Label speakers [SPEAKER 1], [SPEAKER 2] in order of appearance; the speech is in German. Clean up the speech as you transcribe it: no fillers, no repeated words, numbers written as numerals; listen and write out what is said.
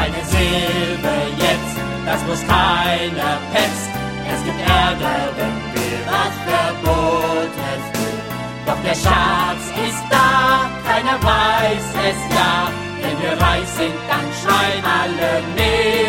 [SPEAKER 1] keine Silbe jetzt, das muss keiner petzt. Es gibt Ärger, wenn wir was Verbotenes tun. Doch der Schatz ist da, keiner weiß es ja. Wenn wir reich sind, dann schreien alle nicht.